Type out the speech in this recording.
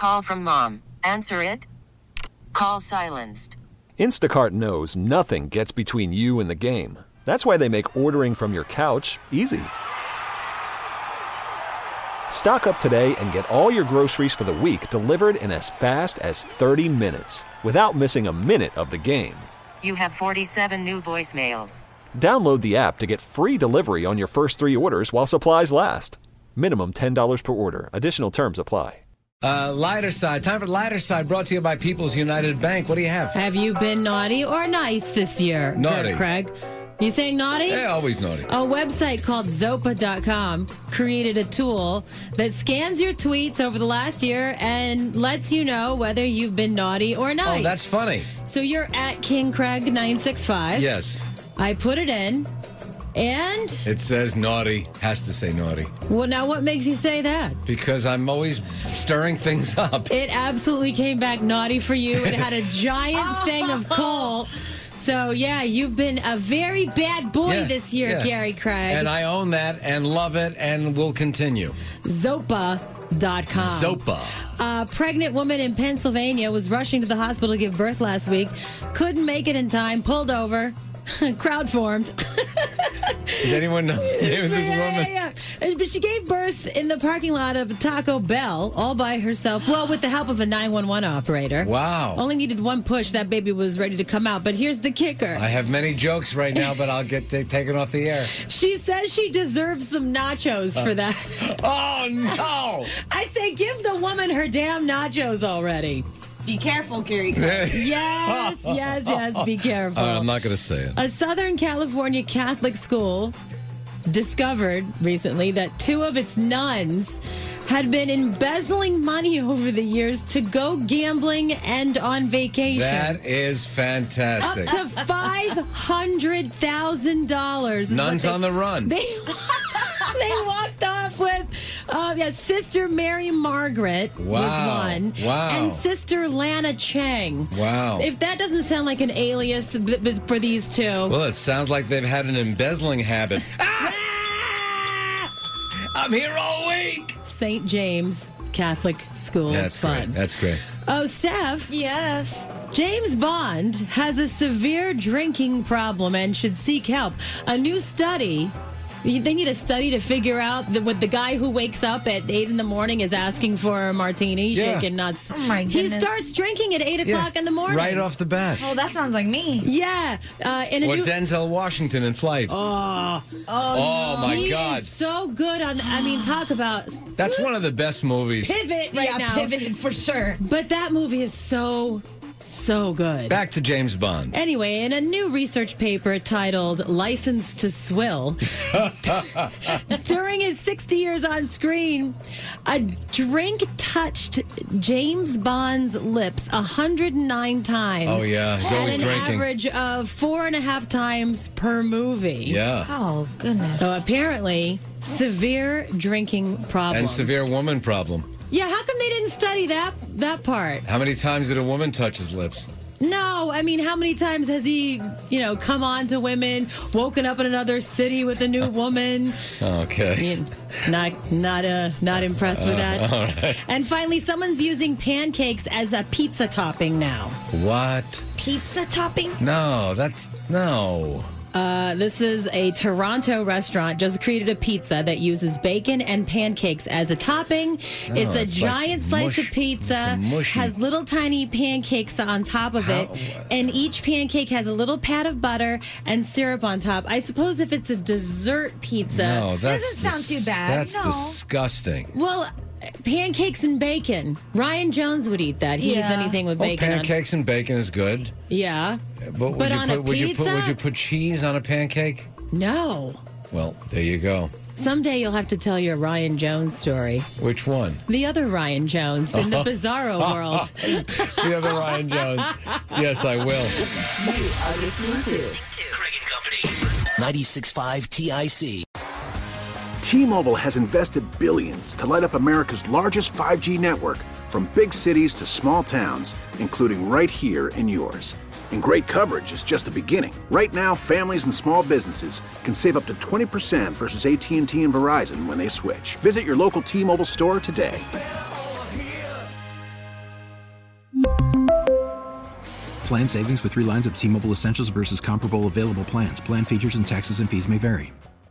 call from mom. Answer it. Call silenced. Instacart knows nothing gets between you and the game. That's why they make ordering from your couch easy. Stock up today and get all your groceries for the week delivered in as fast as 30 minutes without missing a minute of the game. You have 47 new voicemails. Download the app to get free delivery on your first 3 orders while supplies last. Minimum $10 per order. Additional terms apply. Lighter Side. Time for Lighter Side, brought to you by People's United Bank. What do you have? Have you been naughty or nice this year, Naughty. Craig? You saying naughty? Yeah, always naughty. A website called Zopa.com created a tool that scans your tweets over the last year and lets you know whether you've been naughty or nice. Oh, that's funny. So you're at King Craig 965. Yes. I put it in, and It says naughty. Has to say naughty. well, now what makes you say that? Because I'm always stirring things up. It absolutely came back naughty for you. It had a giant thing of coal. So, yeah, you've been a very bad boy this year, yeah. Gary Craig. And I own that and love it and will continue. Zopa.com. Zopa. A pregnant woman in Pennsylvania was rushing to the hospital to give birth last week. Couldn't make it in time. Pulled over. Crowd formed. Does anyone know the name of this woman? Yeah. But she gave birth in the parking lot of Taco Bell all by herself. Well, with the help of a 911 operator. Wow. Only needed one push. That baby was ready to come out. But here's the kicker. I have many jokes right now, but I'll get taken off the air. She says she deserves some nachos for that. Oh, no. I say give the woman her damn nachos already. Be careful, Gary Craig. Yes, be careful. I'm not going to say it. A Southern California Catholic school discovered recently that 2 of its nuns had been embezzling money over the years to go gambling and on vacation. That is fantastic. Up to $500,000. Nuns on the run. They walked off with Sister Mary Margaret was one. Wow. And Sister Lana Chang. Wow. If that doesn't sound like an alias for these two. Well, it sounds like they've had an embezzling habit. I'm here all week. St. James Catholic School That's great. funds. That's great. Oh, Steph. Yes. James Bond has a severe drinking problem and should seek help. A new study. They need a study to figure out what the guy who wakes up at 8 in the morning is asking for a martini, shaking nuts. Oh, my He goodness. starts drinking at 8 o'clock in the morning. Right off the bat. Oh, that sounds like me. Yeah. In a Or new... Denzel Washington in Flight. Oh, my He's God. so good on... talk about... That's one of the best movies. Pivot right now. Pivoted for sure. But that movie is so good. Back to James Bond. Anyway, in a new research paper titled License to Swill, during his 60 years on screen, a drink touched James Bond's lips 109 times. Oh, yeah. He's at always an drinking. average of 4.5 times per movie. Yeah. Oh, goodness. So apparently, severe drinking problem. And severe woman problem. Yeah, how come they didn't study that part? How many times did a woman touch his lips? No, I mean, how many times has he, come on to women, woken up in another city with a new woman? Okay. Not impressed with that. All right. And finally, someone's using pancakes as a pizza topping now. What? Pizza topping? No. This is a Toronto restaurant just created a pizza that uses bacon and pancakes as a topping. It's a it's giant like slice mush. of pizza, It's a mushy. has little tiny pancakes on top of it, and each pancake has a little pat of butter and syrup on top. I suppose if it's a dessert pizza. No, that's Doesn't sound too bad. That's No. disgusting. Well, pancakes and bacon. Ryan Jones would eat that. He eats Yeah. anything with Well, bacon on. pancakes and bacon is good. Yeah. But But on a would you pizza? put cheese on a pancake? No. Well, there you go. Someday you'll have to tell your Ryan Jones story. Which one? The other Ryan Jones in the Bizarro world. The other Ryan Jones. Yes, I will. You are listening to Craig and Company. 96.5 TIC. T-Mobile has invested billions to light up America's largest 5G network, from big cities to small towns, including right here in yours. And great coverage is just the beginning. Right now, families and small businesses can save up to 20% versus AT&T and Verizon when they switch. Visit your local T-Mobile store today. Plan savings with 3 lines of T-Mobile Essentials versus comparable available plans. Plan features and taxes and fees may vary.